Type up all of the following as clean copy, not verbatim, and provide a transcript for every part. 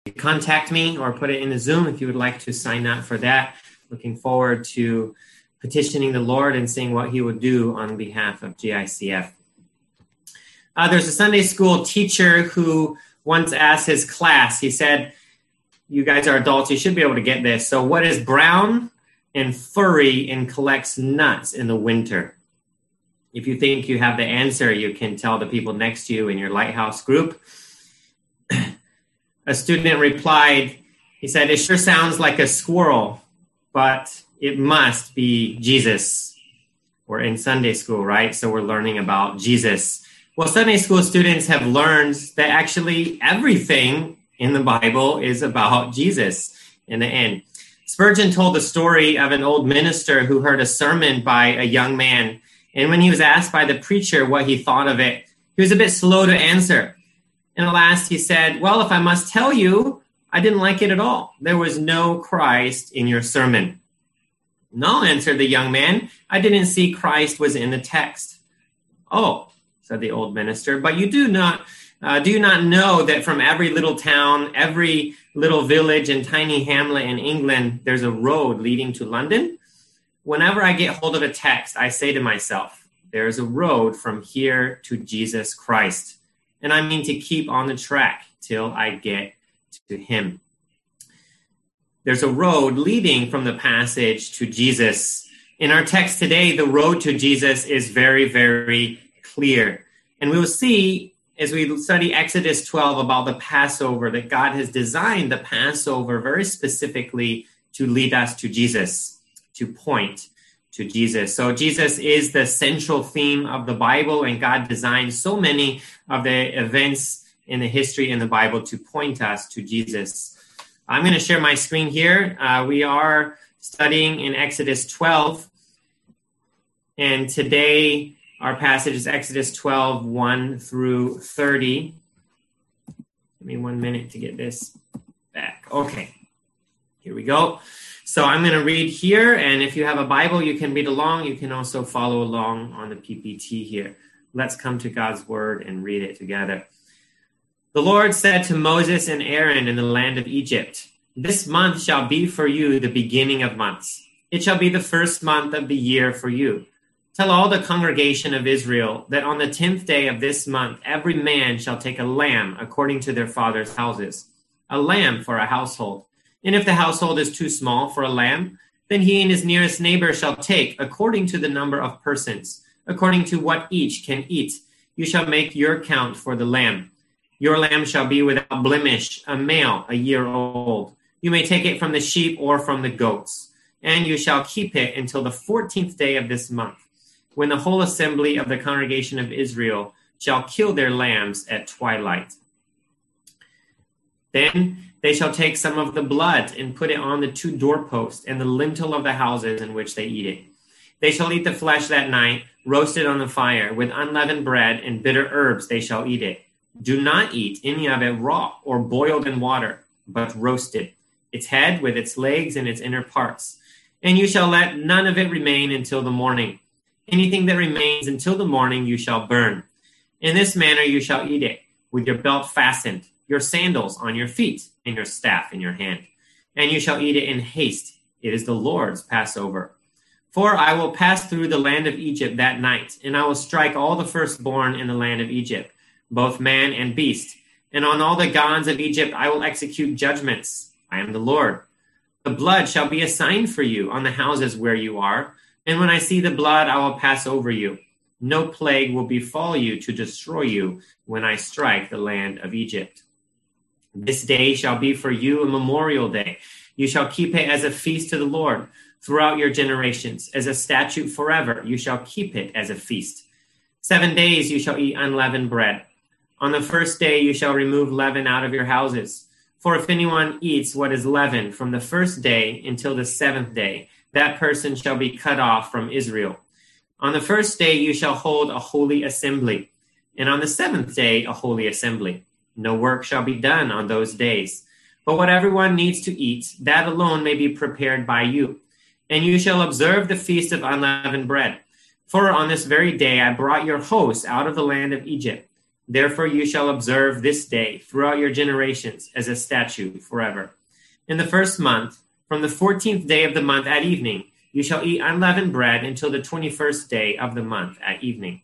contact me or put it in the Zoom if you would like to sign up for that. Looking forward to petitioning the Lord and seeing what he would do on behalf of GICF. There's a Sunday school teacher who once asked his class, he said, you guys are adults, you should be able to get this. So what is brown and furry and collects nuts in the winter? If you think you have the answer, you can tell the people next to you in your Lighthouse group. A student replied, he said, it sure sounds like a squirrel, but it must be Jesus. We're in Sunday school, right? So we're learning about Jesus. Well, Sunday school students have learned that actually everything in the Bible is about Jesus in the end. Spurgeon told the story of an old minister who heard a sermon by a young man. And when he was asked by the preacher what he thought of it, he was a bit slow to answer. And at last he said, well, if I must tell you, I didn't like it at all. There was no Christ in your sermon. No, answered the young man, I didn't see Christ was in the text. Oh, said the old minister, but you do you not know that from every little town, every little village and tiny hamlet in England, there's a road leading to London? Whenever I get hold of a text, I say to myself, there's a road from here to Jesus Christ. And I mean to keep on the track till I get to him. There's a road leading from the passage to Jesus. In our text today, the road to Jesus is very, very clear. And we will see as we study Exodus 12 about the Passover that God has designed the Passover very specifically to lead us to Jesus, to point to Jesus. So Jesus is the central theme of the Bible, and God designed so many of the events in the history in the Bible to point us to Jesus. I'm going to share my screen here. We are studying in Exodus 12, and today our passage is Exodus 12, 1 through 30. Give me 1 minute to get this back. Okay, here we go. So I'm going to read here, and if you have a Bible, you can read along. You can also follow along on the PPT here. Let's come to God's word and read it together. The Lord said to Moses and Aaron in the land of Egypt, this month shall be for you the beginning of months. It shall be the first month of the year for you. Tell all the congregation of Israel that on the 10th day of this month, every man shall take a lamb according to their father's houses, a lamb for a household. And if the household is too small for a lamb, then he and his nearest neighbor shall take according to the number of persons, according to what each can eat. You shall make your count for the lamb. Your lamb shall be without blemish, a male, a year old. You may take it from the sheep or from the goats, and you shall keep it until the 14th day of this month, when the whole assembly of the congregation of Israel shall kill their lambs at twilight. Then they shall take some of the blood and put it on the 2 doorposts and the lintel of the houses in which they eat it. They shall eat the flesh that night, roasted on the fire, with unleavened bread and bitter herbs they shall eat it. Do not eat any of it raw or boiled in water, but roasted, its head with its legs and its inner parts. And you shall let none of it remain until the morning. Anything that remains until the morning you shall burn. In this manner you shall eat it, with your belt fastened, your sandals on your feet, and your staff in your hand. And you shall eat it in haste. It is the Lord's Passover. For I will pass through the land of Egypt that night, and I will strike all the firstborn in the land of Egypt, both man and beast. And on all the gods of Egypt I will execute judgments. I am the Lord. The blood shall be a sign for you on the houses where you are. And when I see the blood, I will pass over you. No plague will befall you to destroy you when I strike the land of Egypt. This day shall be for you a memorial day. You shall keep it as a feast to the Lord throughout your generations. As a statute forever, you shall keep it as a feast. 7 days you shall eat unleavened bread. On the first day you shall remove leaven out of your houses. For if anyone eats what is leavened from the first day until the 7th day, that person shall be cut off from Israel. On the first day you shall hold a holy assembly, and on the 7th day a holy assembly. No work shall be done on those days. But what everyone needs to eat, that alone may be prepared by you. And you shall observe the feast of unleavened bread. For on this very day I brought your hosts out of the land of Egypt. Therefore you shall observe this day throughout your generations as a statute forever. In the first month, from the 14th day of the month at evening, you shall eat unleavened bread until the 21st day of the month at evening.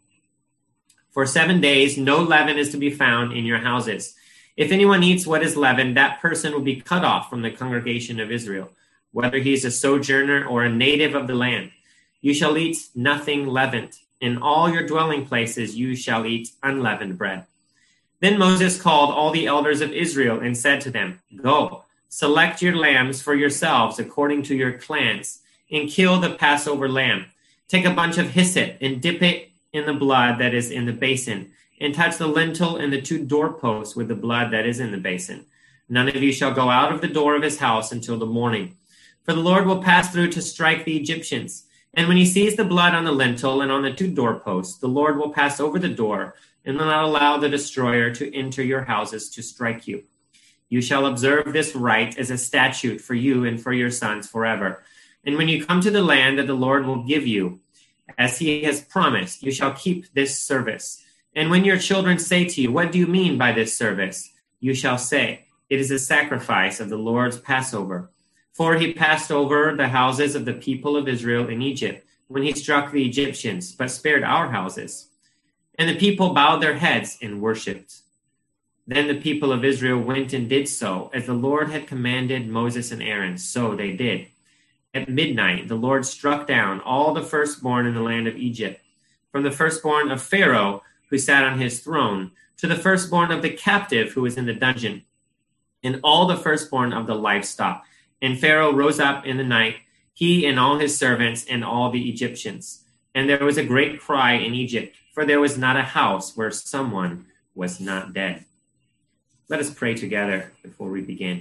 For 7 days, no leaven is to be found in your houses. If anyone eats what is leavened, that person will be cut off from the congregation of Israel, whether he is a sojourner or a native of the land. You shall eat nothing leavened. In all your dwelling places you shall eat unleavened bread. Then Moses called all the elders of Israel and said to them, Go, select your lambs for yourselves according to your clans, and kill the Passover lamb. Take a bunch of hyssop and dip it in the blood that is in the basin, and touch the lintel and the 2 doorposts with the blood that is in the basin. None of you shall go out of the door of his house until the morning. For the Lord will pass through to strike the Egyptians. And when he sees the blood on the lintel and on the 2 doorposts, the Lord will pass over the door and will not allow the destroyer to enter your houses to strike you. You shall observe this rite as a statute for you and for your sons forever. And when you come to the land that the Lord will give you, as he has promised, you shall keep this service. And when your children say to you, What do you mean by this service? You shall say, It is a sacrifice of the Lord's Passover. For he passed over the houses of the people of Israel in Egypt when he struck the Egyptians, but spared our houses. And the people bowed their heads and worshipped. Then the people of Israel went and did so, as the Lord had commanded Moses and Aaron, so they did. At midnight, the Lord struck down all the firstborn in the land of Egypt, from the firstborn of Pharaoh, who sat on his throne, to the firstborn of the captive who was in the dungeon, and all the firstborn of the livestock. And Pharaoh rose up in the night, he and all his servants and all the Egyptians. And there was a great cry in Egypt, for there was not a house where someone was not dead. Let us pray together before we begin.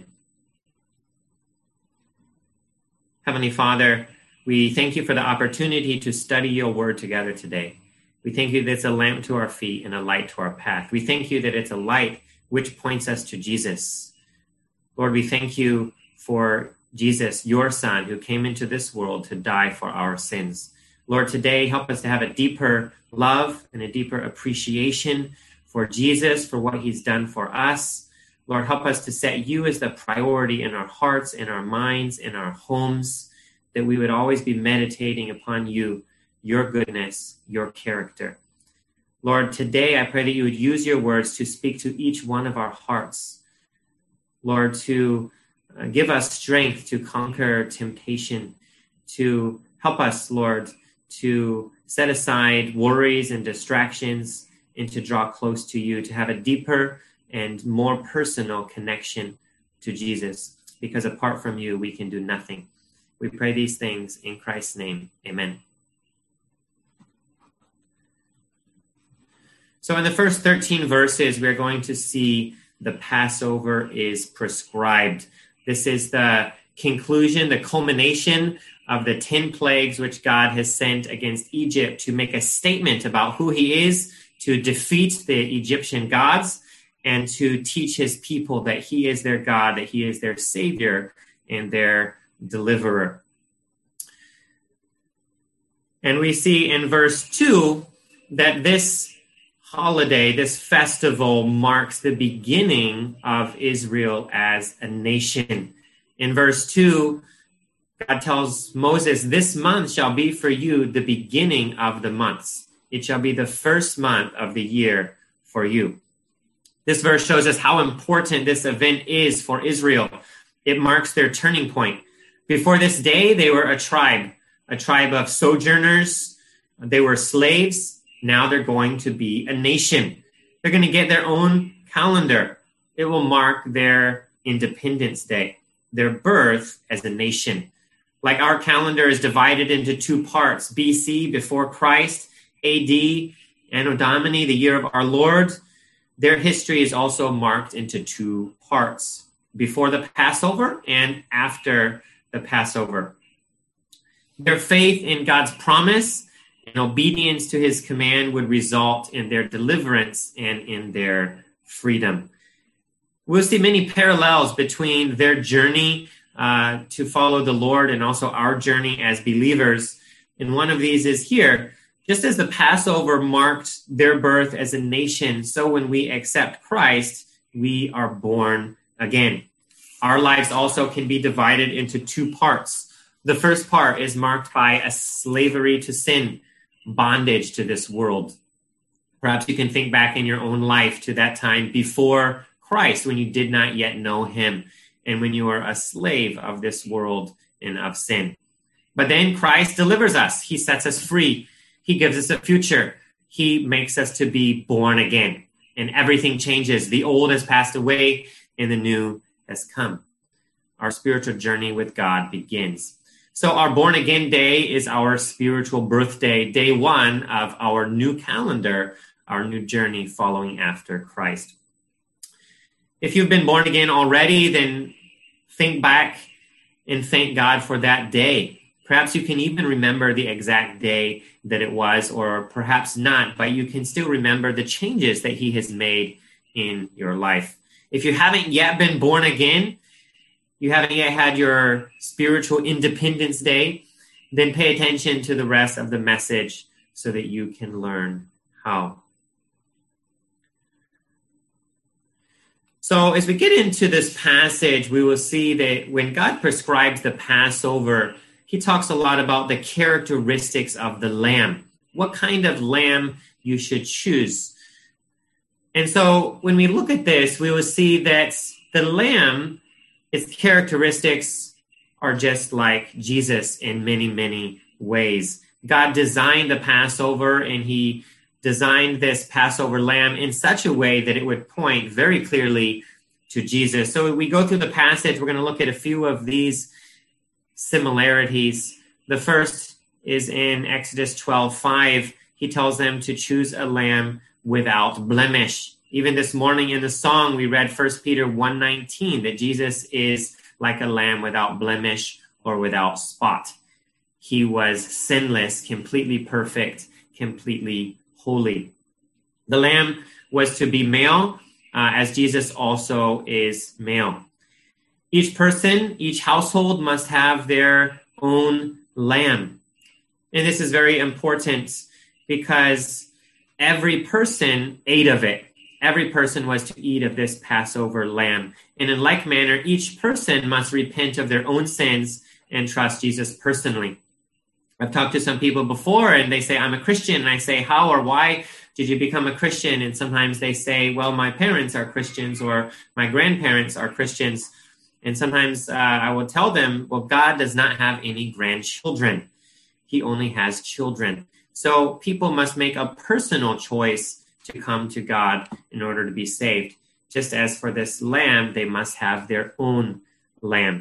Heavenly Father, we thank you for the opportunity to study your word together today. We thank you that it's a lamp to our feet and a light to our path. We thank you that it's a light which points us to Jesus. Lord, we thank you for Jesus, your Son, who came into this world to die for our sins. Lord, today help us to have a deeper love and a deeper appreciation for Jesus, for what he's done for us. Lord, help us to set you as the priority in our hearts, in our minds, in our homes, that we would always be meditating upon you, your goodness, your character. Lord, today I pray that you would use your words to speak to each one of our hearts. Lord, to give us strength to conquer temptation, to help us, Lord, to set aside worries and distractions and to draw close to you, to have a deeper and more personal connection to Jesus, because apart from you, we can do nothing. We pray these things in Christ's name. Amen. So in the first 13 verses, we're going to see the Passover is prescribed. This is the conclusion, the culmination of the 10 plagues which God has sent against Egypt to make a statement about who he is, to defeat the Egyptian gods, and to teach his people that he is their God, that he is their Savior and their deliverer. And we see in verse 2 that this holiday, this festival, marks the beginning of Israel as a nation. In verse 2, God tells Moses, this month shall be for you the beginning of the months. It shall be the first month of the year for you. This verse shows us how important this event is for Israel. It marks their turning point. Before this day, they were a tribe of sojourners. They were slaves. Now they're going to be a nation. They're going to get their own calendar. It will mark their Independence Day, their birth as a nation. Like our calendar is divided into 2 parts, BC, before Christ, AD, Anno Domini, the year of our Lord. Their history is also marked into 2 parts, before the Passover and after the Passover. Their faith in God's promise and obedience to his command would result in their deliverance and in their freedom. We'll see many parallels between their journey to follow the Lord and also our journey as believers. And one of these is here. Just as the Passover marked their birth as a nation, so when we accept Christ, we are born again. Our lives also can be divided into two parts. The first part is marked by a slavery to sin, bondage to this world. Perhaps you can think back in your own life to that time before Christ, when you did not yet know him, and when you were a slave of this world and of sin. But then Christ delivers us. He sets us free. He gives us a future. He makes us to be born again. And everything changes. The old has passed away and the new has come. Our spiritual journey with God begins. So our born again day is our spiritual birthday, day one of our new calendar, our new journey following after Christ. If you've been born again already, then think back and thank God for that day. Perhaps you can even remember the exact day that it was, or perhaps not, but you can still remember the changes that he has made in your life. If you haven't yet been born again, you haven't yet had your spiritual Independence Day, then pay attention to the rest of the message so that you can learn how. So as we get into this passage, we will see that when God prescribes the Passover, he talks a lot about the characteristics of the lamb, what kind of lamb you should choose. And so when we look at this, we will see that the lamb, its characteristics are just like Jesus in many, many ways. God designed the Passover, and he designed this Passover lamb in such a way that it would point very clearly to Jesus. So we go through the passage, we're going to look at a few of these similarities. The first is in Exodus 12:5. He tells them to choose a lamb without blemish. Even this morning in the song, we read 1 Peter 1:19, that Jesus is like a lamb without blemish or without spot. He was sinless, completely perfect, completely holy. The lamb was to be male, as Jesus also is male. Each person, each household must have their own lamb. And this is very important because every person ate of it. Every person was to eat of this Passover lamb. And in like manner, each person must repent of their own sins and trust Jesus personally. I've talked to some people before and they say, I'm a Christian. And I say, how or why did you become a Christian? And sometimes they say, well, my parents are Christians or my grandparents are Christians. And sometimes I will tell them, well, God does not have any grandchildren. He only has children. So people must make a personal choice to come to God in order to be saved. Just as for this lamb, they must have their own lamb.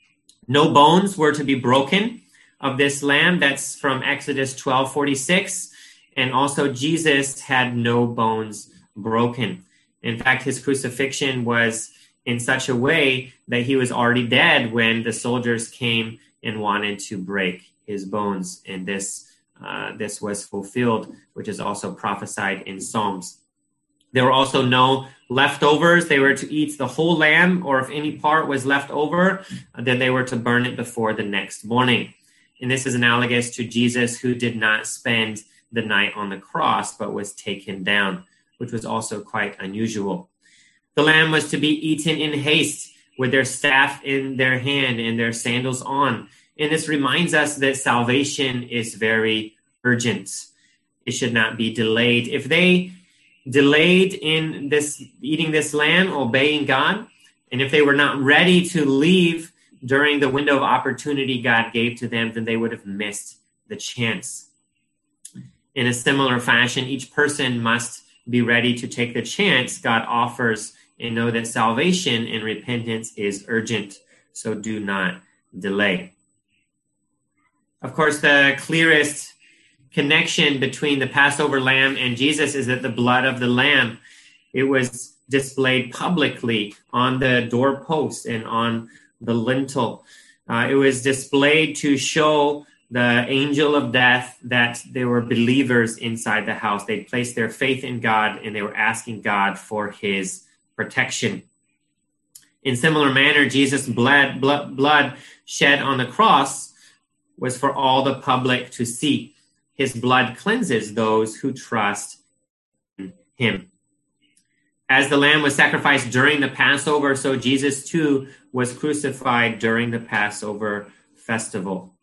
No bones were to be broken of this lamb. That's from Exodus 12:46. And also Jesus had no bones broken. In fact, his crucifixion was in such a way that he was already dead when the soldiers came and wanted to break his bones. And this was fulfilled, which is also prophesied in Psalms. There were also no leftovers. They were to eat the whole lamb, or if any part was left over, then they were to burn it before the next morning. And this is analogous to Jesus, who did not spend the night on the cross, but was taken down, which was also quite unusual. The lamb was to be eaten in haste, with their staff in their hand and their sandals on. And this reminds us that salvation is very urgent. It should not be delayed. If they delayed in this eating this lamb, obeying God, and if they were not ready to leave during the window of opportunity God gave to them, then they would have missed the chance. In a similar fashion, each person must be ready to take the chance God offers and know that salvation and repentance is urgent. So do not delay. Of course, the clearest connection between the Passover lamb and Jesus is that the blood of the lamb, it was displayed publicly on the doorpost and on the lintel. It was displayed to show the angel of death that they were believers inside the house. They placed their faith in God and they were asking God for his protection. In similar manner, Jesus' blood shed on the cross was for all the public to see. his blood cleanses those who trust in him. As the lamb was sacrificed during the Passover, so Jesus too was crucified during the Passover festival.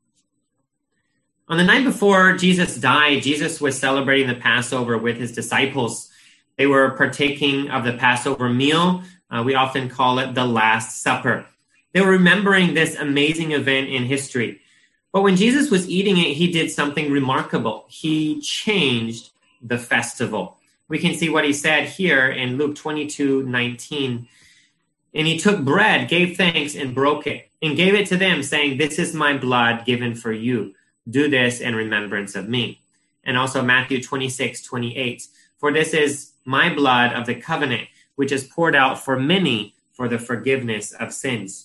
On the night before Jesus died, Jesus was celebrating the Passover with his disciples. They were partaking of the Passover meal. We often call it the Last Supper. They were remembering this amazing event in history. But when Jesus was eating it, he did something remarkable. He changed the festival. We can see what he said here in Luke 22:19. And he took bread, gave thanks, and broke it, and gave it to them, saying, "This is my blood given for you. Do this in remembrance of me." And also Matthew 26:28. "For this is my blood of the covenant, which is poured out for many for the forgiveness of sins."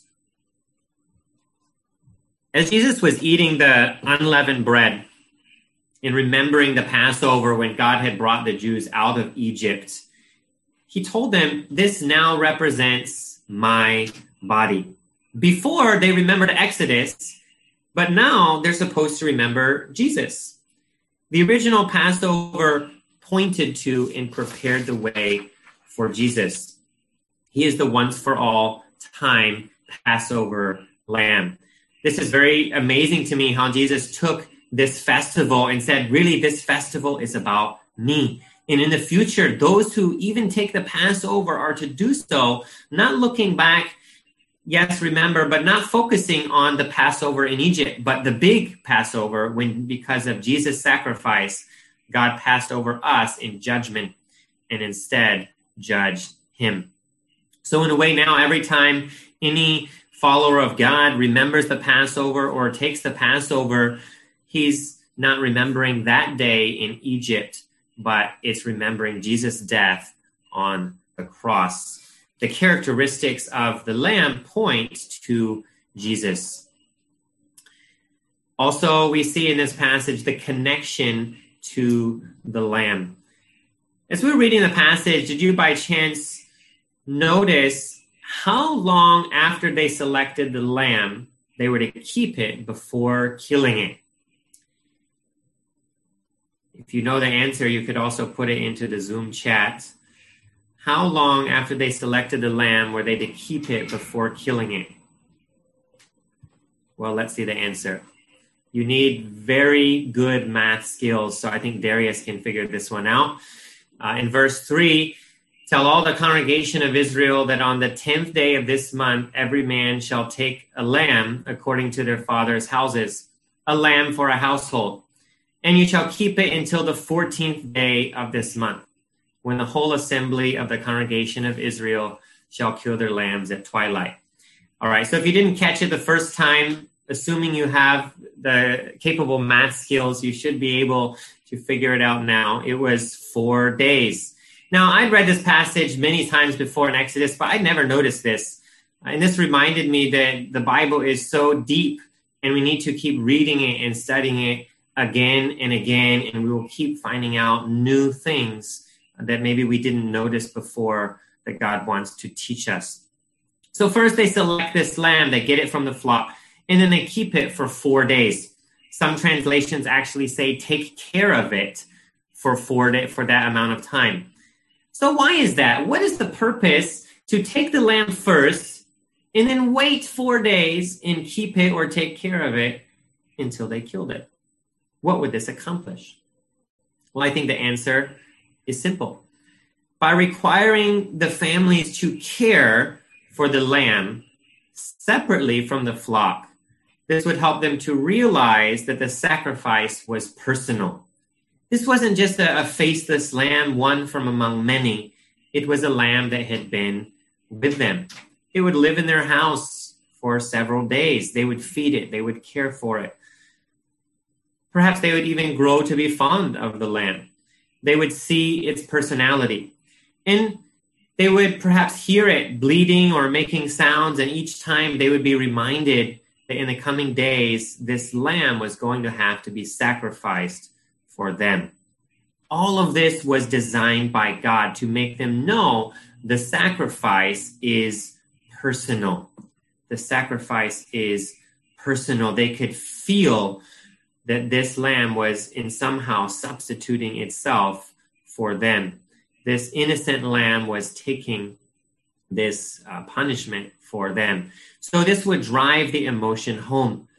As Jesus was eating the unleavened bread and remembering the Passover when God had brought the Jews out of Egypt, he told them, "This now represents my body." Before, they remembered Exodus, but now they're supposed to remember Jesus. The original Passover pointed to and prepared the way for Jesus. He is the once for all time Passover lamb. This is very amazing to me how Jesus took this festival and said, really, this festival is about me. And in the future, those who even take the Passover are to do so, not looking back, yes, remember, but not focusing on the Passover in Egypt, but the big Passover when, because of Jesus' sacrifice, God passed over us in judgment and instead judged him. So in a way now, every time any follower of God remembers the Passover or takes the Passover, he's not remembering that day in Egypt, but it's remembering Jesus' death on the cross. The characteristics of the lamb point to Jesus. Also, we see in this passage the connection to the lamb. As we were reading the passage, did you by chance notice how long after they selected the lamb they were to keep it before killing it? If you know the answer, you could also put it into the Zoom chat. How long after they selected the lamb were they to keep it before killing it? Well, let's see the answer. You need very good math skills, so I think Darius can figure this one out. In verse 3, tell all the congregation of Israel that on the 10th day of this month, every man shall take a lamb according to their father's houses, a lamb for a household. And you shall keep it until the 14th day of this month, when the whole assembly of the congregation of Israel shall kill their lambs at twilight. All right, so if you didn't catch it the first time, assuming you have the capable math skills, you should be able to figure it out now. It was 4 days. Now, I'd read this passage many times before in Exodus, but I never noticed this. And this reminded me that the Bible is so deep, and we need to keep reading it and studying it again and again, and we will keep finding out new things that maybe we didn't notice before that God wants to teach us. So first they select this lamb, they get it from the flock, and then they keep it for 4 days. Some translations actually say take care of it for 4 days, for that amount of time. So why is that? What is the purpose to take the lamb first and then wait 4 days and keep it or take care of it until they killed it? What would this accomplish? Well, I think the answer is simple. By requiring the families to care for the lamb separately from the flock, this would help them to realize that the sacrifice was personal. This wasn't just a faceless lamb, one from among many. It was a lamb that had been with them. It would live in their house for several days. They would feed it. They would care for it. Perhaps they would even grow to be fond of the lamb. They would see its personality. And they would perhaps hear it bleating or making sounds, and each time they would be reminded that in the coming days, this lamb was going to have to be sacrificed for them. All of this was designed by God to make them know the sacrifice is personal. The sacrifice is personal. They could feel that this lamb was in somehow substituting itself for them. This innocent lamb was taking this punishment for them. So this would drive the emotion home.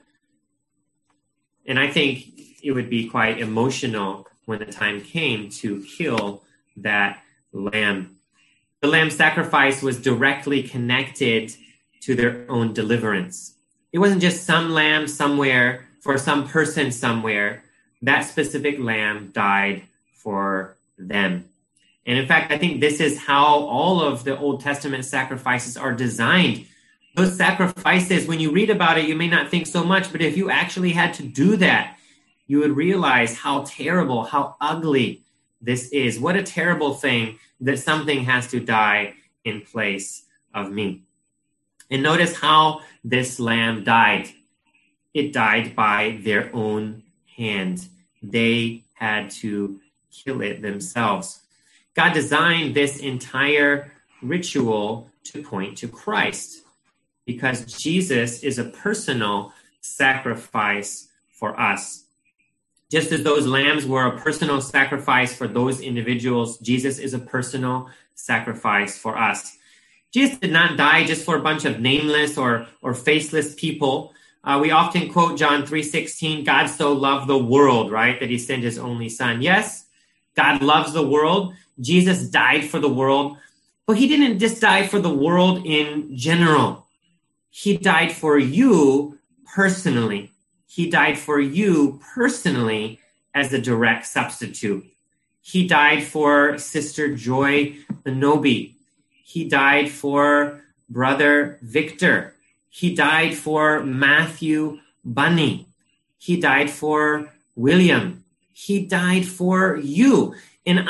And I think it would be quite emotional when the time came to kill that lamb. The lamb sacrifice was directly connected to their own deliverance. It wasn't just some lamb somewhere for some person somewhere. That specific lamb died for them. And in fact, I think this is how all of the Old Testament sacrifices are designed. Those sacrifices, when you read about it, you may not think so much, but if you actually had to do that, you would realize how terrible, how ugly this is. What a terrible thing that something has to die in place of me. And notice how this lamb died. It died by their own hand. They had to kill it themselves. God designed this entire ritual to point to Christ, because Jesus is a personal sacrifice for us. Just as those lambs were a personal sacrifice for those individuals, Jesus is a personal sacrifice for us. Jesus did not die just for a bunch of nameless or faceless people. We often quote John 3:16, God so loved the world, right, that he sent his only son. Yes, God loves the world. Jesus died for the world, but he didn't just die for the world in general. He died for you personally. He died for you personally as a direct substitute. He died for Sister Joy Benobi. He died for Brother Victor. He died for Matthew Bunny. He died for William. He died for you. And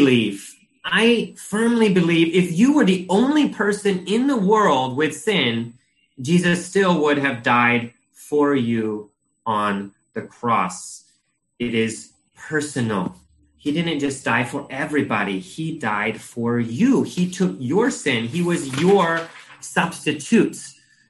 I firmly believe if you were the only person in the world with sin, Jesus still would have died for you on the cross. It is personal. He didn't just die for everybody. He died for you. He took your sin. He was your substitute.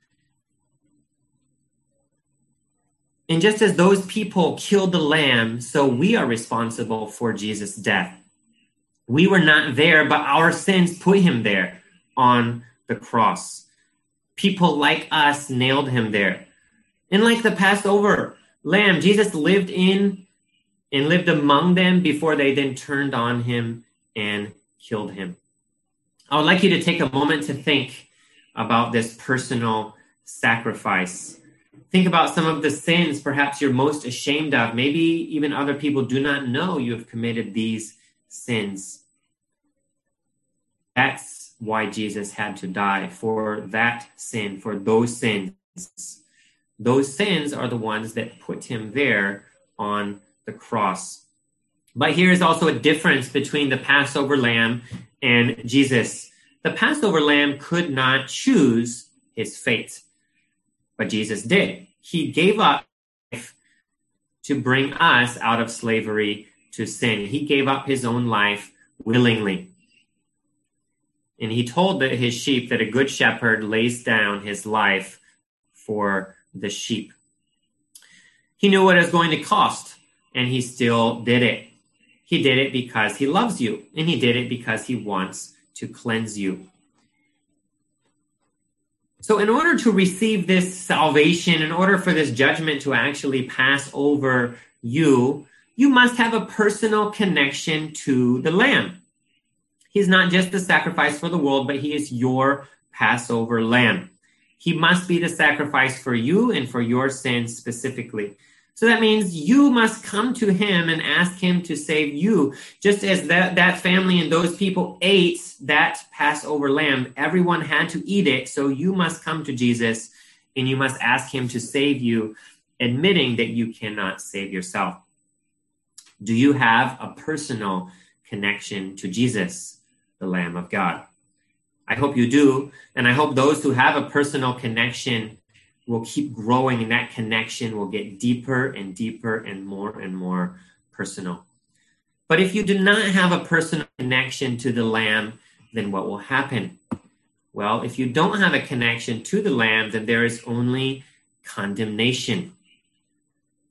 And just as those people killed the lamb, so we are responsible for Jesus' death. We were not there, but our sins put him there on the cross. People like us nailed him there. And like the Passover lamb, Jesus lived in and lived among them before they then turned on him and killed him. I would like you to take a moment to think about this personal sacrifice. Think about some of the sins perhaps you're most ashamed of. Maybe even other people do not know you have committed these sins. That's why Jesus had to die, for that sin, for those sins. Those sins are the ones that put him there on the cross. But here is also a difference between the Passover lamb and Jesus. The Passover lamb could not choose his fate, but Jesus did. He gave up life to bring us out of slavery to sin. He gave up his own life willingly. And he told his sheep that a good shepherd lays down his life for the sheep. He knew what it was going to cost, and he still did it. He did it because he loves you, and he did it because he wants to cleanse you. So in order to receive this salvation, in order for this judgment to actually pass over you, you must have a personal connection to the Lamb. He's not just the sacrifice for the world, but he is your Passover lamb. He must be the sacrifice for you and for your sins specifically. So that means you must come to him and ask him to save you. Just as that family and those people ate that Passover lamb, everyone had to eat it. So you must come to Jesus and you must ask him to save you, admitting that you cannot save yourself. Do you have a personal connection to Jesus, the Lamb of God? I hope you do. And I hope those who have a personal connection will keep growing, and that connection will get deeper and deeper and more personal. But if you do not have a personal connection to the Lamb, then what will happen? Well, if you don't have a connection to the Lamb, then there is only condemnation.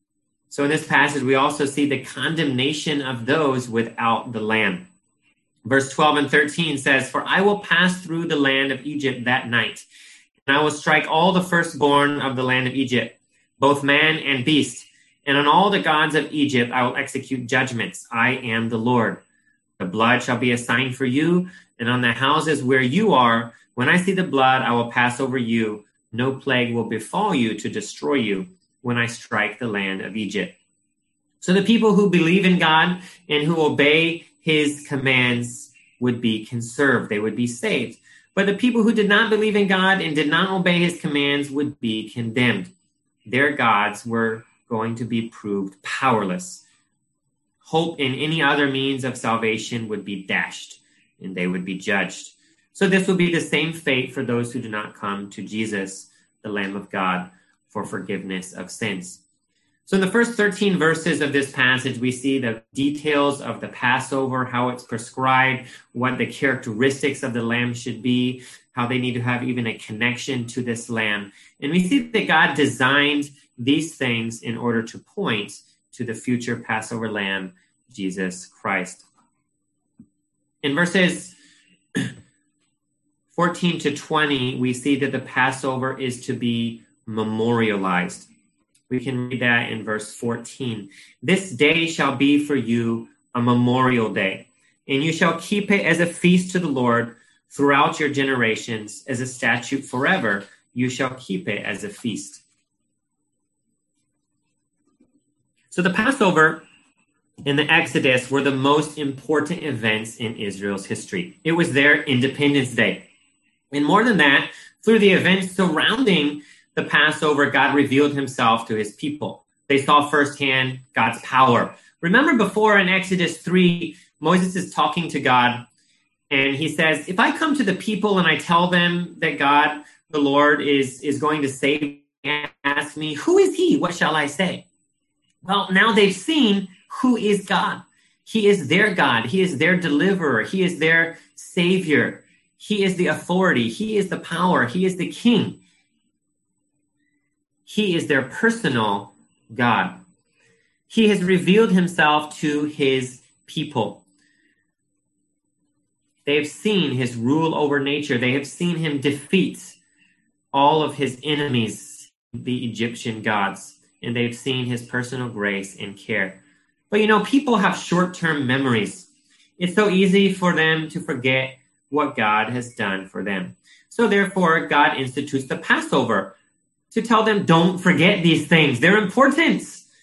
So in this passage, we also see the condemnation of those without the lamb. Verse 12 and 13 says, "For I will pass through the land of Egypt that night, and I will strike all the firstborn of the land of Egypt, both man and beast. And on all the gods of Egypt I will execute judgments. I am the Lord. The blood shall be a sign for you, and on the houses where you are, when I see the blood, I will pass over you. No plague will befall you to destroy you when I strike the land of Egypt." So the people who believe in God and who obey his commands would be conserved. They would be saved. But the people who did not believe in God and did not obey his commands would be condemned. Their gods were going to be proved powerless. Hope in any other means of salvation would be dashed, and they would be judged. So this will be the same fate for those who do not come to Jesus, the Lamb of God, for forgiveness of sins. So in the first 13 verses of this passage, we see the details of the Passover, how it's prescribed, what the characteristics of the lamb should be, how they need to have even a connection to this lamb. And we see that God designed these things in order to point to the future Passover lamb, Jesus Christ. In verses 14 to 20, we see that the Passover is to be memorialized. We can read that in verse 14. "This day shall be for you a memorial day, and you shall keep it as a feast to the Lord throughout your generations, as a statute forever. You shall keep it as a feast." So the Passover and the Exodus were the most important events in Israel's history. It was their Independence Day. And more than that, through the events surrounding the Passover, God revealed himself to his people. They saw firsthand God's power. Remember before in Exodus 3, Moses is talking to God, and he says, "If I come to the people and I tell them that God, the Lord, is going to save and ask me, who is he? What shall I say?" Well, now they've seen who is God. He is their God. He is their deliverer. He is their savior. He is the authority. He is the power. He is the king. He is their personal God. He has revealed himself to his people. They have seen his rule over nature. They have seen him defeat all of his enemies, the Egyptian gods, and they've seen his personal grace and care. But people have short-term memories. It's so easy for them to forget what God has done for them. So therefore, God institutes the Passover to tell them, don't forget these things. They're important.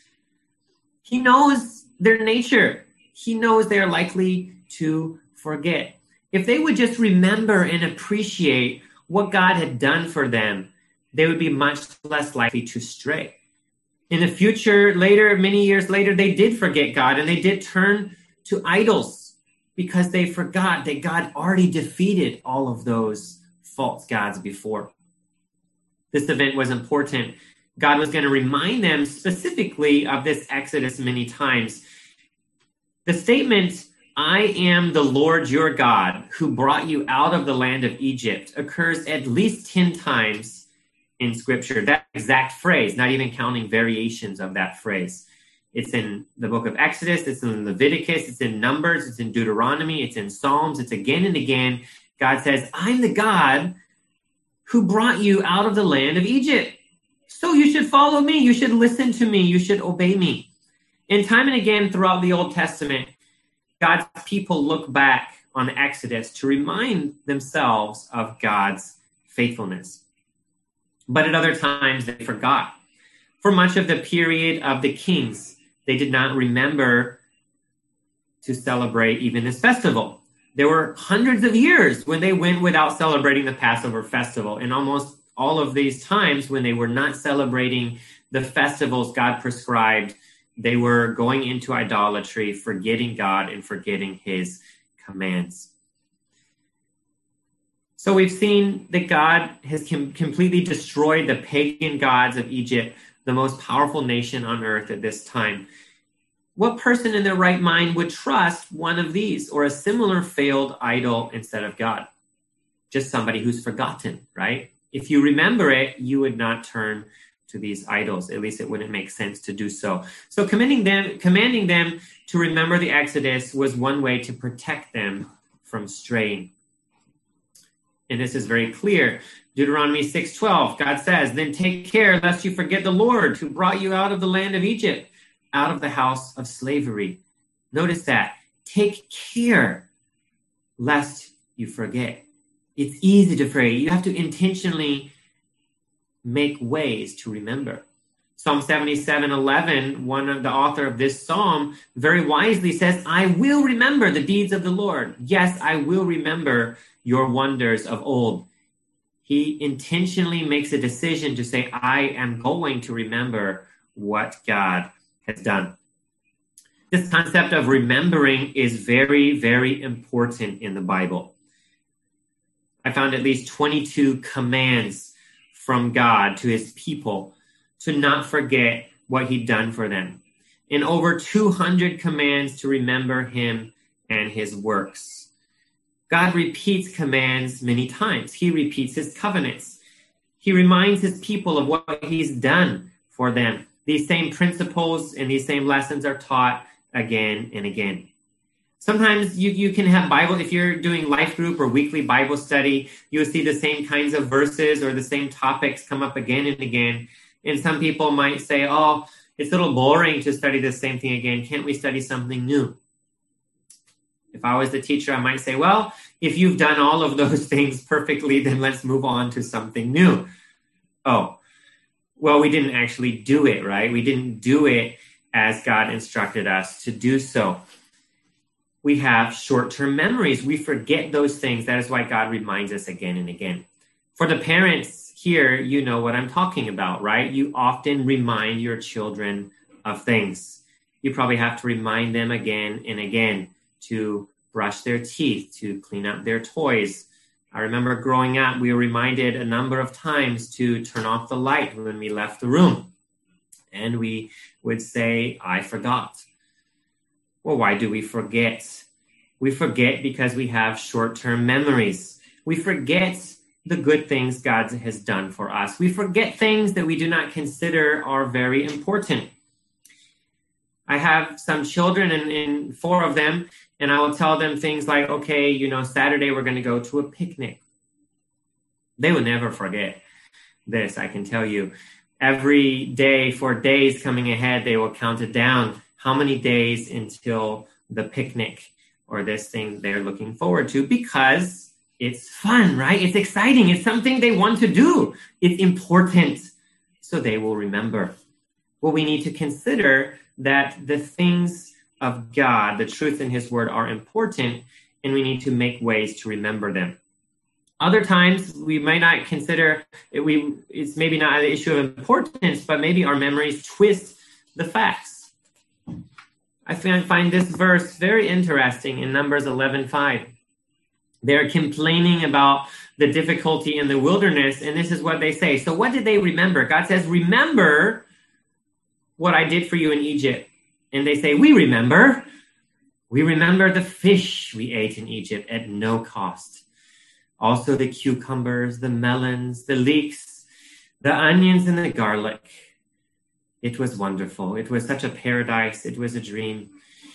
He knows their nature. He knows they're likely to forget. If they would just remember and appreciate what God had done for them, they would be much less likely to stray. In the future, later, many years later, they did forget God, and they did turn to idols because they forgot that God already defeated all of those false gods before. This event was important. God was going to remind them specifically of this Exodus many times. The statement, "I am the Lord your God who brought you out of the land of Egypt," occurs at least 10 times in Scripture. That exact phrase, not even counting variations of that phrase. It's in the book of Exodus, it's in Leviticus, it's in Numbers, it's in Deuteronomy, it's in Psalms, it's again and again. God says, "I'm the God who brought you out of the land of Egypt. So you should follow me. You should listen to me. You should obey me." And time and again throughout the Old Testament, God's people look back on the Exodus to remind themselves of God's faithfulness. But at other times, they forgot. For much of the period of the kings, they did not remember to celebrate even this festival. There were hundreds of years when they went without celebrating the Passover festival. And almost all of these times when they were not celebrating the festivals God prescribed, they were going into idolatry, forgetting God and forgetting his commands. So we've seen that God has completely destroyed the pagan gods of Egypt, the most powerful nation on earth at this time. What person in their right mind would trust one of these or a similar failed idol instead of God? Just somebody who's forgotten, right? If you remember it, you would not turn to these idols. At least it wouldn't make sense to do so. So commanding them to remember the Exodus was one way to protect them from straying. And this is very clear. Deuteronomy 6:12, God says, "Then take care lest you forget the Lord who brought you out of the land of Egypt, out of the house of slavery." Notice that. Take care lest you forget. It's easy to forget. You have to intentionally make ways to remember. Psalm 77:11, the author of this psalm, very wisely says, "I will remember the deeds of the Lord. Yes, I will remember your wonders of old." He intentionally makes a decision to say, I am going to remember what God has done. This concept of remembering is very, very important in the Bible. I found at least 22 commands from God to his people to not forget what he'd done for them, and over 200 commands to remember him and his works. God repeats commands many times. He repeats his covenants. He reminds his people of what he's done for them. These same principles and these same lessons are taught again and again. Sometimes you can have Bible, if you're doing life group or weekly Bible study, you'll see the same kinds of verses or the same topics come up again and again. And some people might say, oh, it's a little boring to study the same thing again. Can't we study something new? If I was the teacher, I might say, well, if you've done all of those things perfectly, then let's move on to something new. Oh, well, we didn't actually do it, right? We didn't do it as God instructed us to do so. We have short-term memories. We forget those things. That is why God reminds us again and again. For the parents here, you know what I'm talking about, right? You often remind your children of things. You probably have to remind them again and again to brush their teeth, to clean up their toys. I remember growing up, we were reminded a number of times to turn off the light when we left the room. And we would say, I forgot. Well, why do we forget? We forget because we have short-term memories. We forget the good things God has done for us. We forget things that we do not consider are very important. I have some children, and 4 of them, and I will tell them things like, okay, Saturday we're going to go to a picnic. They will never forget this, I can tell you. Every day, for days coming ahead, they will count it down. How many days until the picnic or this thing they're looking forward to? Because it's fun, right? It's exciting. It's something they want to do. It's important. So they will remember. Well, we need to consider that the things of God, the truth in his word, are important, and we need to make ways to remember them. Other times, we might not consider it's maybe not an issue of importance, but maybe our memories twist the facts. I find this verse very interesting in Numbers 11:5. They're complaining about the difficulty in the wilderness, and this is what they say. So what did they remember? God says, remember what I did for you in Egypt. And they say, we remember. We remember the fish we ate in Egypt at no cost. Also the cucumbers, the melons, the leeks, the onions, and the garlic. It was wonderful. It was such a paradise. It was a dream.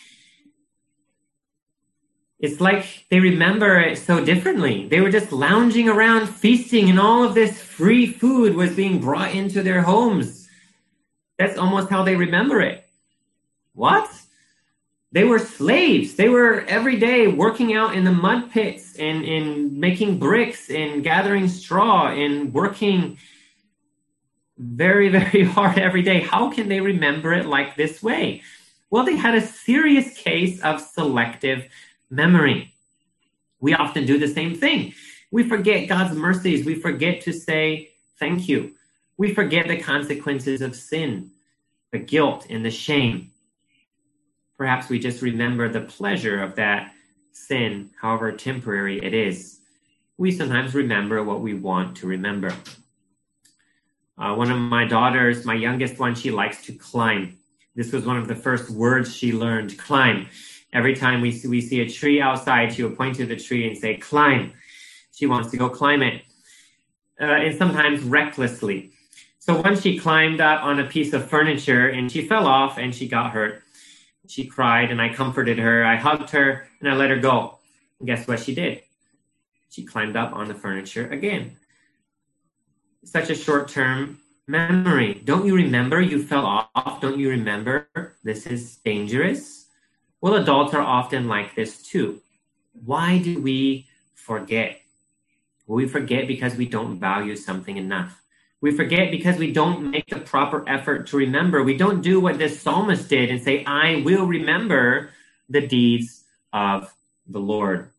It's like they remember it so differently. They were just lounging around, feasting, and all of this free food was being brought into their homes. That's almost how they remember it. What? They were slaves. They were every day working out in the mud pits and making bricks and gathering straw and working very, very hard every day. How can they remember it like this way? Well, they had a serious case of selective memory. We often do the same thing. We forget God's mercies. We forget to say thank you. We forget the consequences of sin, the guilt and the shame. Perhaps we just remember the pleasure of that sin, however temporary it is. We sometimes remember what we want to remember. One of my daughters, my youngest one, she likes to climb. This was one of the first words she learned, climb. Every time we see a tree outside, she will point to the tree and say, climb. She wants to go climb it. And sometimes recklessly. So once she climbed up on a piece of furniture and she fell off and she got hurt. She cried and I comforted her. I hugged her and I let her go. And guess what she did? She climbed up on the furniture again. Such a short-term memory. Don't you remember you fell off? Don't you remember this is dangerous? Well, adults are often like this too. Why do we forget? Well, we forget because we don't value something enough. We forget because we don't make the proper effort to remember. We don't do what this psalmist did and say, I will remember the deeds of the Lord.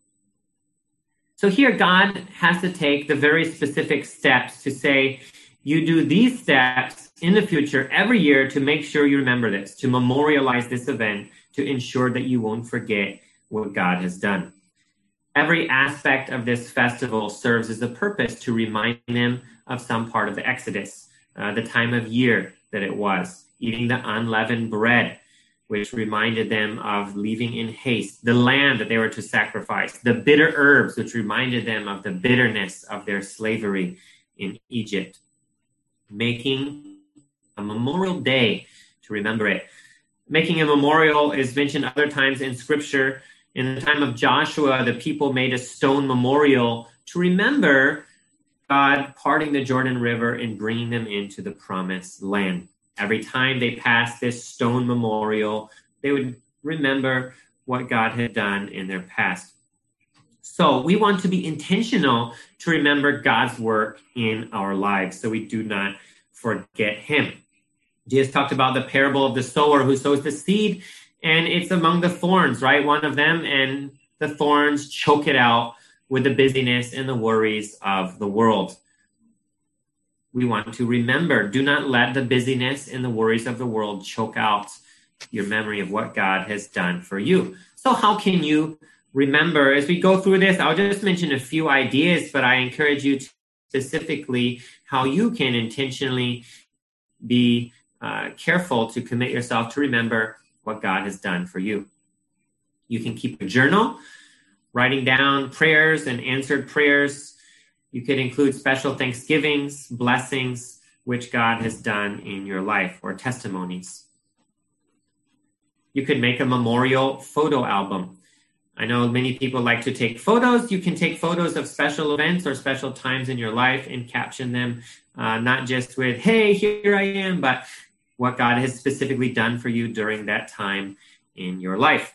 So here God has to take the very specific steps to say, you do these steps in the future every year to make sure you remember this, to memorialize this event, to ensure that you won't forget what God has done. Every aspect of this festival serves as a purpose to remind them of some part of the Exodus, the time of year that it was, eating the unleavened bread, which reminded them of leaving in haste, the lamb that they were to sacrifice, the bitter herbs, which reminded them of the bitterness of their slavery in Egypt, making a memorial day to remember it. Making a memorial is mentioned other times in Scripture. In the time of Joshua, the people made a stone memorial to remember God parting the Jordan River and bringing them into the promised land. Every time they passed this stone memorial, they would remember what God had done in their past. So we want to be intentional to remember God's work in our lives so we do not forget him. Jesus talked about the parable of the sower who sows the seed, and it's among the thorns, right? One of them, and the thorns choke it out with the busyness and the worries of the world. We want to remember, do not let the busyness and the worries of the world choke out your memory of what God has done for you. So how can you remember? As we go through this, I'll just mention a few ideas, but I encourage you to specifically how you can intentionally be careful to commit yourself to remember what God has done for you. You can keep a journal, writing down prayers and answered prayers. You could include special thanksgivings, blessings, which God has done in your life, or testimonies. You could make a memorial photo album. I know many people like to take photos. You can take photos of special events or special times in your life and caption them, not just with, hey, here I am, but what God has specifically done for you during that time in your life.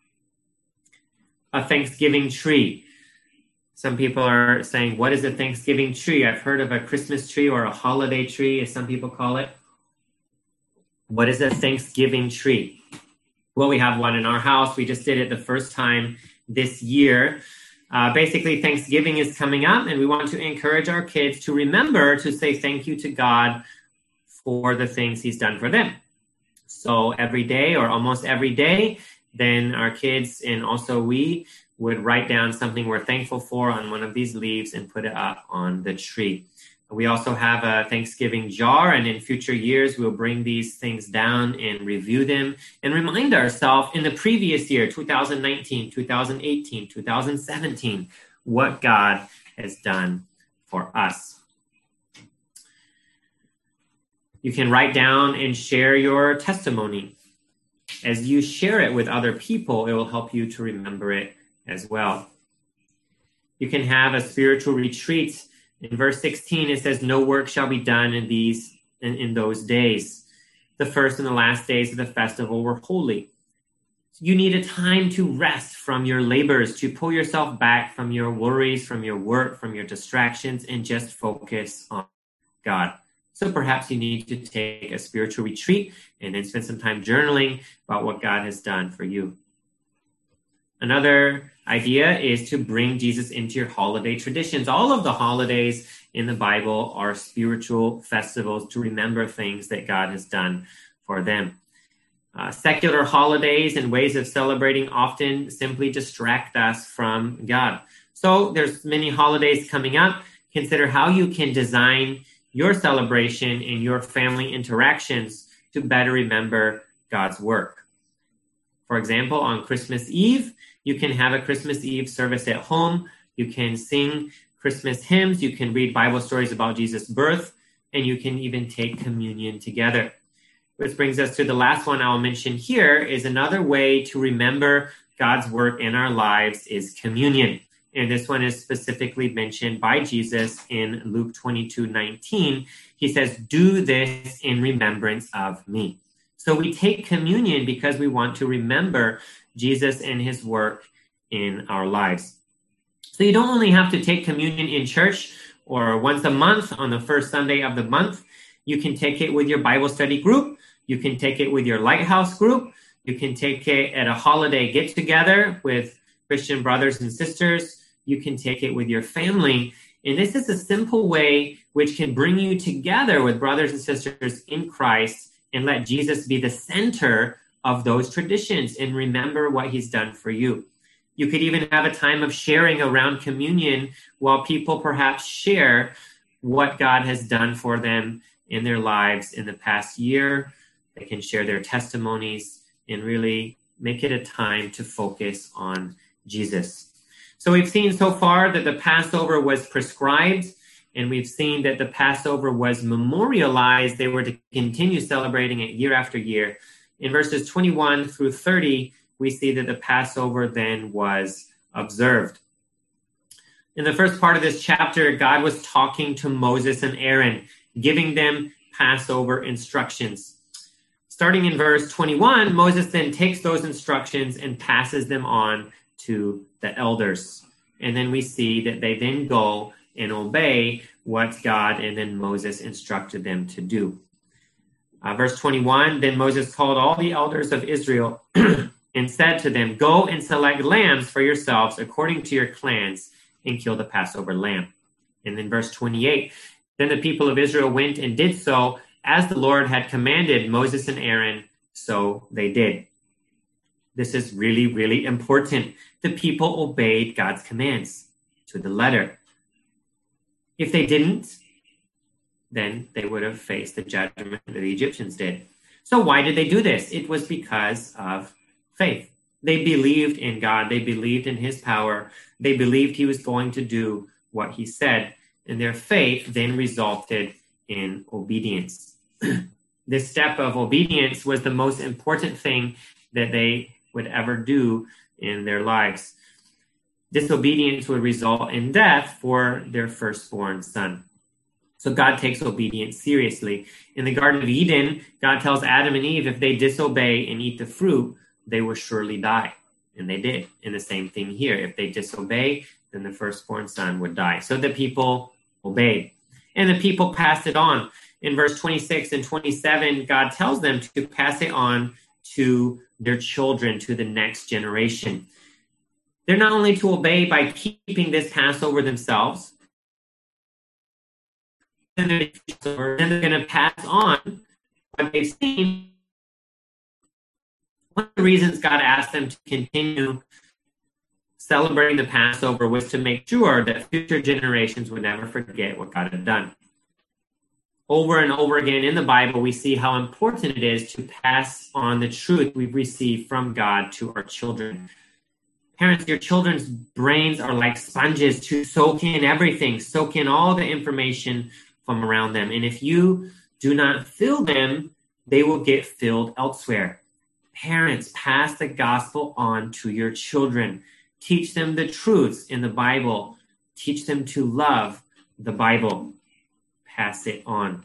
A Thanksgiving tree. Some people are saying, what is a Thanksgiving tree? I've heard of a Christmas tree or a holiday tree, as some people call it. What is a Thanksgiving tree? Well, we have one in our house. We just did it the first time this year. Basically, Thanksgiving is coming up, and we want to encourage our kids to remember to say thank you to God for the things he's done for them. So every day, or almost every day, then our kids and also we would write down something we're thankful for on one of these leaves and put it up on the tree. We also have a Thanksgiving jar, and in future years, we'll bring these things down and review them and remind ourselves in the previous year, 2019, 2018, 2017, what God has done for us. You can write down and share your testimony. As you share it with other people, it will help you to remember it as well. You can have a spiritual retreat. In verse 16, it says, no work shall be done in those days. The first and the last days of the festival were holy. You need a time to rest from your labors, to pull yourself back from your worries, from your work, from your distractions, and just focus on God. So perhaps you need to take a spiritual retreat and then spend some time journaling about what God has done for you. Another idea is to bring Jesus into your holiday traditions. All of the holidays in the Bible are spiritual festivals to remember things that God has done for them. Secular holidays and ways of celebrating often simply distract us from God. So there's many holidays coming up. Consider how you can design your celebration and your family interactions to better remember God's work. For example, on Christmas Eve, you can have a Christmas Eve service at home. You can sing Christmas hymns. You can read Bible stories about Jesus' birth. and you can even take communion together. Which brings us to the last one I'll mention here is another way to remember God's work in our lives is communion. And this one is specifically mentioned by Jesus in Luke 22:19. He says, "Do this in remembrance of me." So we take communion because we want to remember Jesus and his work in our lives. So you don't only have to take communion in church or once a month on the first Sunday of the month. You can take it with your Bible study group. You can take it with your Lighthouse group. You can take it at a holiday get-together with Christian brothers and sisters. You can take it with your family. And this is a simple way which can bring you together with brothers and sisters in Christ and let Jesus be the center of those traditions and remember what he's done for you. You could even have a time of sharing around communion while people perhaps share what God has done for them in their lives in the past year. They can share their testimonies and really make it a time to focus on Jesus. So we've seen so far that the Passover was prescribed, and we've seen that the Passover was memorialized. They were to continue celebrating it year after year. In verses 21 through 30, we see that the Passover then was observed. In the first part of this chapter, God was talking to Moses and Aaron, giving them Passover instructions. Starting in verse 21, Moses then takes those instructions and passes them on to the elders. And then we see that they then go and obey what God and then Moses instructed them to do. Verse 21, then Moses called all the elders of Israel and said to them, "Go and select lambs for yourselves according to your clans and kill the Passover lamb." And then verse 28, then the people of Israel went and did so as the Lord had commanded Moses and Aaron, so they did. This is really, really important. The people obeyed God's commands to the letter. If they didn't, then they would have faced the judgment that the Egyptians did. So why did they do this? It was because of faith. They believed in God. They believed in his power. They believed he was going to do what he said. And their faith then resulted in obedience. This step of obedience was the most important thing that they would ever do in their lives. Disobedience would result in death for their firstborn son. So God takes obedience seriously. In the Garden of Eden, God tells Adam and Eve if they disobey and eat the fruit, they will surely die. And they did. And the same thing here. If they disobey, then the firstborn son would die. So the people obeyed. And the people passed it on. In verse 26 and 27, God tells them to pass it on to their children, to the next generation. They're not only to obey by keeping this Passover themselves, then they're going to pass on what they've seen. One of the reasons God asked them to continue celebrating the Passover was to make sure that future generations would never forget what God had done. Over and over again in the Bible, we see how important it is to pass on the truth we've received from God to our children. Parents, your children's brains are like sponges to soak in everything, soak in all the information from around them. And if you do not fill them, they will get filled elsewhere. Parents, pass the gospel on to your children. Teach them the truths in the Bible. Teach them to love the Bible. Pass it on.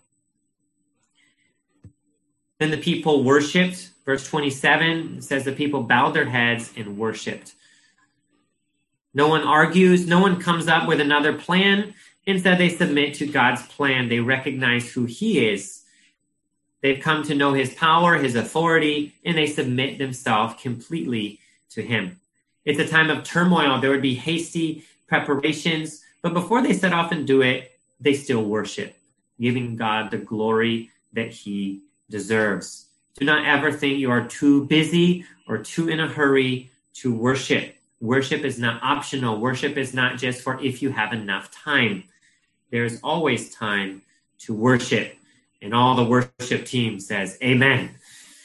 Then the people worshipped. Verse 27 says the people bowed their heads and worshipped. No one argues. No one comes up with another plan. Instead, they submit to God's plan. They recognize who he is. They've come to know his power, his authority, and they submit themselves completely to him. It's a time of turmoil. There would be hasty preparations, but before they set off and do it, they still worship, giving God the glory that he deserves. Do not ever think you are too busy or too in a hurry to worship. Worship is not optional. Worship is not just for if you have enough time. There's always time to worship. And all the worship team says, amen.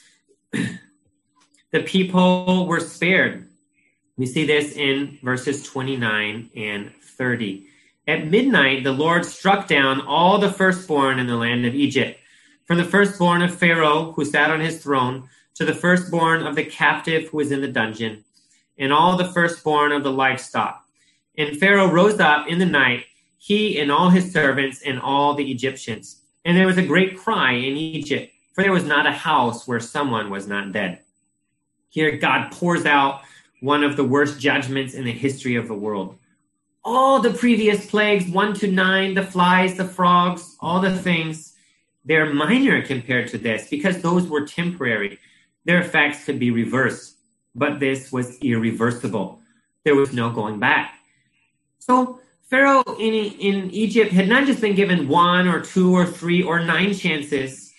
The people were spared. We see this in verses 29 and 30. At midnight, the Lord struck down all the firstborn in the land of Egypt, from the firstborn of Pharaoh, who sat on his throne, to the firstborn of the captive who was in the dungeon, and all the firstborn of the livestock. And Pharaoh rose up in the night, he and all his servants and all the Egyptians. And there was a great cry in Egypt, for there was not a house where someone was not dead. Here God pours out one of the worst judgments in the history of the world. All the previous plagues, 1 to 9, the flies, the frogs, all the things, they're minor compared to this because those were temporary. Their effects could be reversed, but this was irreversible. There was no going back. So Pharaoh in Egypt had not just been given 1 or 2 or 3 or 9 chances.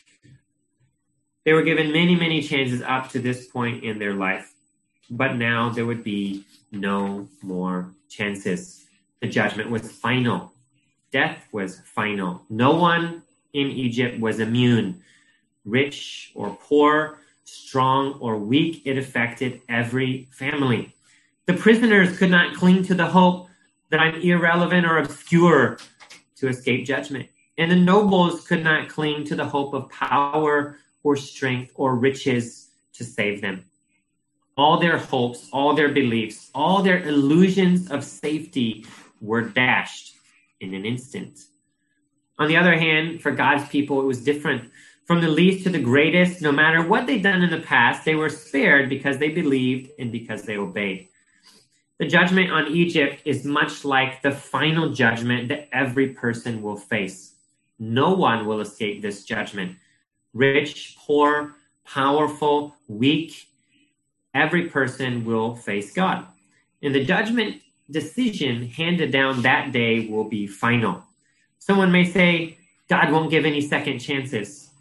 They were given many, many chances up to this point in their life. But now there would be no more chances. The judgment was final. Death was final. No one in Egypt was immune. Rich or poor, strong or weak, it affected every family. The prisoners could not cling to the hope that I'm irrelevant or obscure to escape judgment. And the nobles could not cling to the hope of power or strength or riches to save them. All their hopes, all their beliefs, all their illusions of safety were dashed in an instant. On the other hand, for God's people, it was different. From the least to the greatest, no matter what they'd done in the past, they were spared because they believed and because they obeyed. The judgment on Egypt is much like the final judgment that every person will face. No one will escape this judgment. Rich, poor, powerful, weak, every person will face God. And the judgment decision handed down that day will be final. Someone may say, God won't give any second chances.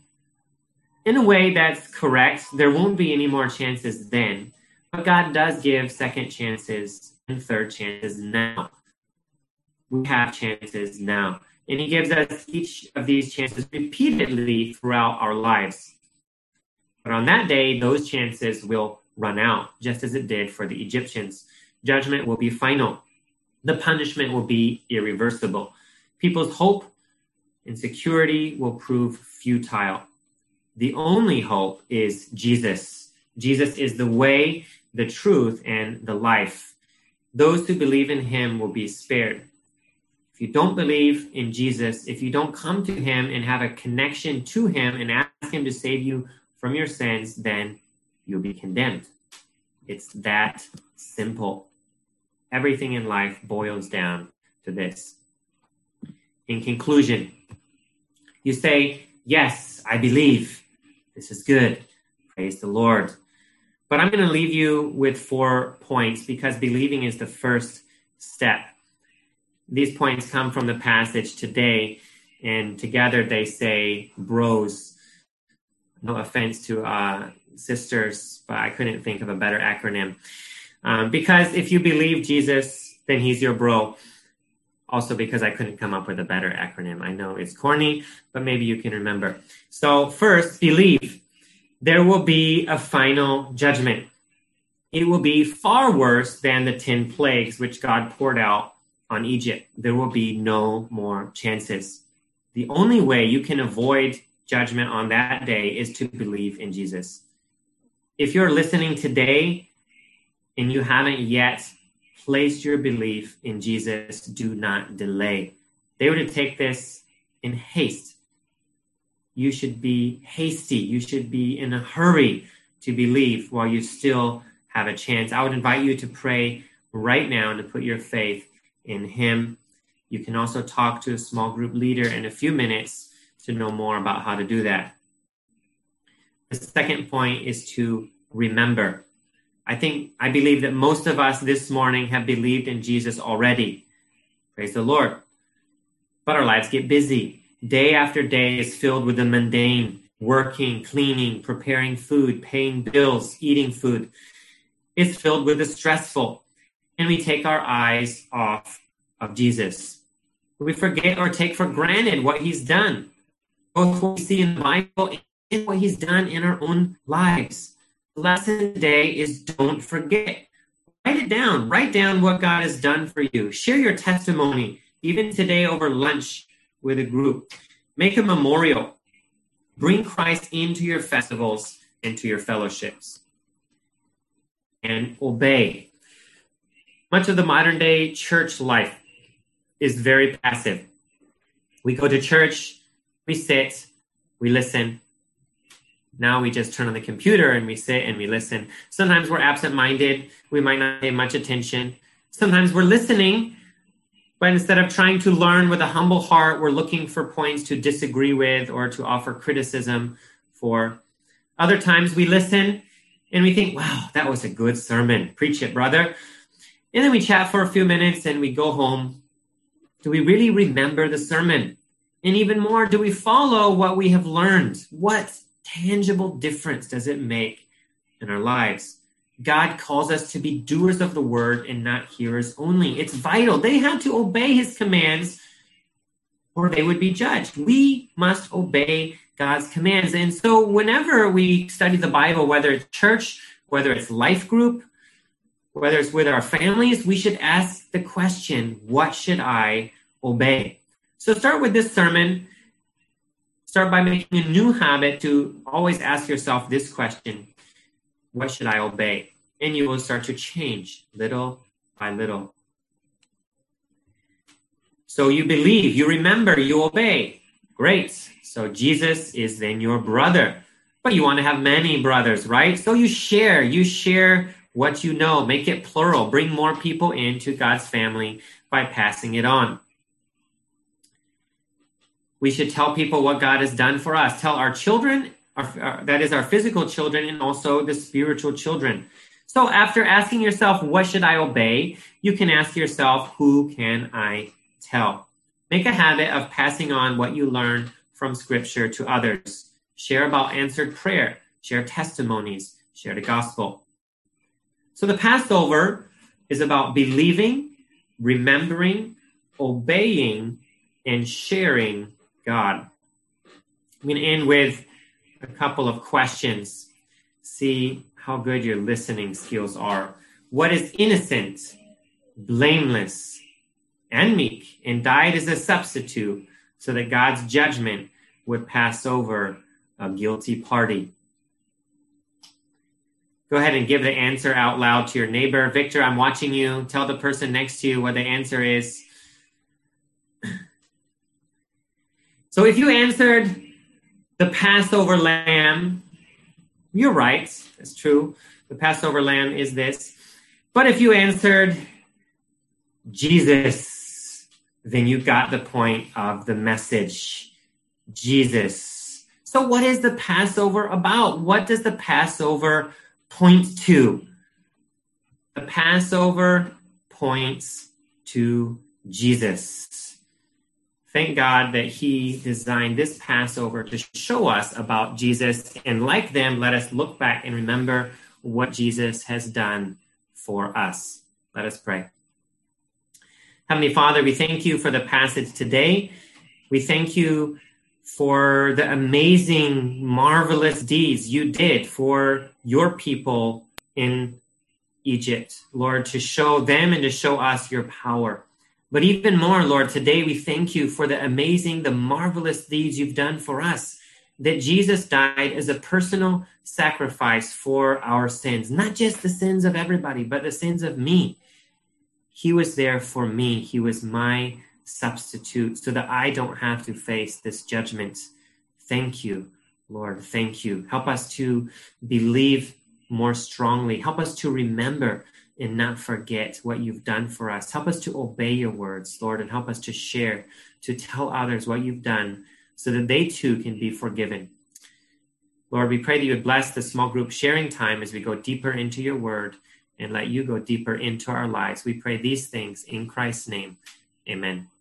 In a way, that's correct. There won't be any more chances then. But God does give second chances and third chances now. We have chances now. And he gives us each of these chances repeatedly throughout our lives. But on that day, those chances will run out, just as it did for the Egyptians. Judgment will be final. The punishment will be irreversible. People's hope and security will prove futile. The only hope is Jesus. Jesus is the way, the truth, and the life. Those who believe in him will be spared. If you don't believe in Jesus, if you don't come to him and have a connection to him and ask him to save you from your sins, then you'll be condemned. It's that simple. Everything in life boils down to this. In conclusion, you say, yes, I believe. This is good. Praise the Lord. But I'm going to leave you with 4 points because believing is the first step. These points come from the passage today, and together they say bros. No offense to sisters, but I couldn't think of a better acronym. Because if you believe Jesus, then he's your bro. Also because I couldn't come up with a better acronym. I know it's corny, but maybe you can remember. So first, believe. There will be a final judgment. It will be far worse than the 10 plagues which God poured out on Egypt. There will be no more chances. The only way you can avoid judgment on that day is to believe in Jesus. If you're listening today and you haven't yet placed your belief in Jesus, do not delay. They were to take this in haste. You should be hasty. You should be in a hurry to believe while you still have a chance. I would invite you to pray right now and to put your faith in him. You can also talk to a small group leader in a few minutes to know more about how to do that. The second point is to remember. I believe that most of us this morning have believed in Jesus already. Praise the Lord. But our lives get busy. Day after day is filled with the mundane, working, cleaning, preparing food, paying bills, eating food. It's filled with the stressful. And we take our eyes off of Jesus. We forget or take for granted what he's done. Both what we see in the Bible and what he's done in our own lives. The lesson today is don't forget. Write it down. Write down what God has done for you. Share your testimony. even today over lunch with a group. Make a memorial. Bring Christ into your festivals and to your fellowships. And obey. Much of the modern day church life is very passive. We go to church, we sit, we listen. Now we just turn on the computer and we sit and we listen. Sometimes we're absent-minded. We might not pay much attention. Sometimes we're listening, but instead of trying to learn with a humble heart, we're looking for points to disagree with or to offer criticism for. Other times we listen and we think, wow, that was a good sermon. Preach it, brother. And then we chat for a few minutes and we go home. Do we really remember the sermon? And even more, do we follow what we have learned? What tangible difference does it make in our lives? God calls us to be doers of the word and not hearers only. It's vital. They had to obey his commands or they would be judged. We must obey God's commands. And so whenever we study the Bible, whether it's church, whether it's life group, whether it's with our families, we should ask the question, what should I obey? So start with this sermon. Start by making a new habit to always ask yourself this question, what should I obey? And you will start to change little by little. So you believe, you remember, you obey. Great. So Jesus is then your brother. But you want to have many brothers, right? So you share what you know. Make it plural. Bring more people into God's family by passing it on. We should tell people what God has done for us. Tell our children, that is our physical children, and also the spiritual children. So after asking yourself, what should I obey? You can ask yourself, who can I tell? Make a habit of passing on what you learn from Scripture to others. Share about answered prayer. Share testimonies. Share the gospel. So the Passover is about believing, remembering, obeying, and sharing God. I'm going to end with a couple of questions. See how good your listening skills are. What is innocent, blameless, and meek, and died as a substitute so that God's judgment would pass over a guilty party? Go ahead and give the answer out loud to your neighbor. Victor, I'm watching you. Tell the person next to you what the answer is. So if you answered the Passover lamb, you're right. That's true. The Passover lamb is this. But if you answered Jesus, then you got the point of the message. Jesus. So what is the Passover about? What does the Passover point to? The Passover points to Jesus. Thank God that he designed this Passover to show us about Jesus. And like them, let us look back and remember what Jesus has done for us. Let us pray. Heavenly Father, we thank you for the passage today. We thank you for the amazing, marvelous deeds you did for your people in Egypt, Lord, to show them and to show us your power. But even more, Lord, today we thank you for the amazing, the marvelous deeds you've done for us, that Jesus died as a personal sacrifice for our sins, not just the sins of everybody, but the sins of me. He was there for me. He was my substitute so that I don't have to face this judgment. Thank you, Lord. Thank you. Help us to believe more strongly. Help us to remember and not forget what you've done for us. Help us to obey your words, Lord, and help us to share, to tell others what you've done so that they too can be forgiven. Lord, we pray that you would bless the small group sharing time as we go deeper into your word and let you go deeper into our lives. We pray these things in Christ's name. Amen.